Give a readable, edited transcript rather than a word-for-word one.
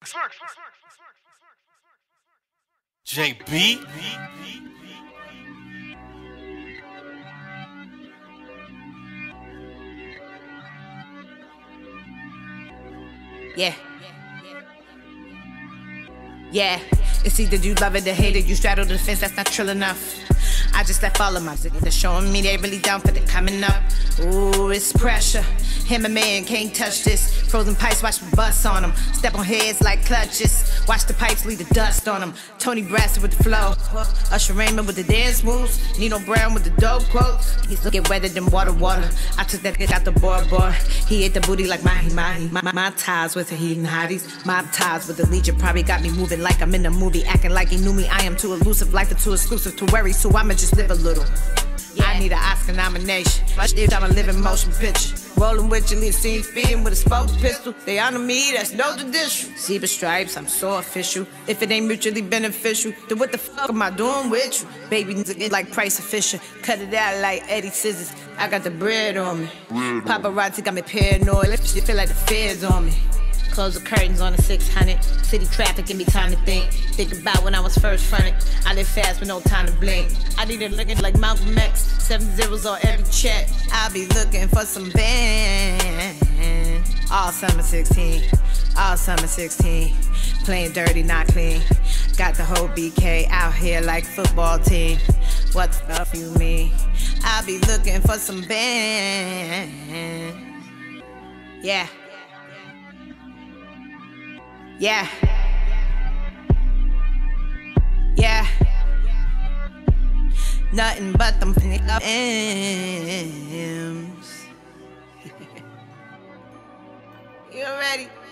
JB. Yeah. Yeah. It's either you love it or hate it. You straddle the fence, that's not trill enough. I just left all of my niggas. They're showing me they really down for the coming up. Ooh, it's pressure. Him and man can't touch this. Frozen pipes, watch me bust on them. Step on heads like clutches. Watch the pipes leave the dust on them. Tony Braxton with the flow. Usher Raymond with the dance moves. Nino Brown with the dope quotes. He's looking wetter than water. I took that out the board. He ate the booty like mahi. My ties with the heathen hotties. My ties with the Legion probably got me moving like I'm in a movie. Acting like he knew me. I am too elusive. Life is too exclusive to worry. So I'ma just live a little. Yeah. I need an Oscar nomination. My shit, I'm a living motion picture. Rolling with your lead scene, speeding with a spoke pistol. They honor me, that's no tradition. Zebra stripes, I'm so official. If it ain't mutually beneficial, then what the fuck am I doing with you? Baby, nigga like Price of Fisher. Cut it out like Eddie Scissors. I got the bread on me. Paparazzi got me paranoid. Let shit feel like the feds on me. Close the curtains on the 600. City traffic give me time to think. Think about when I was first fronted. I live fast with no time to blink. I need it looking like Malcolm X. 7 zeros on every check. I'll be looking for some band. All summer 16. All summer 16. Playing dirty, not clean. Got the whole BK out here like football team. What the fuck you mean? I'll be looking for some band. Yeah. Yeah. Yeah. Nothing but them M's. You ready?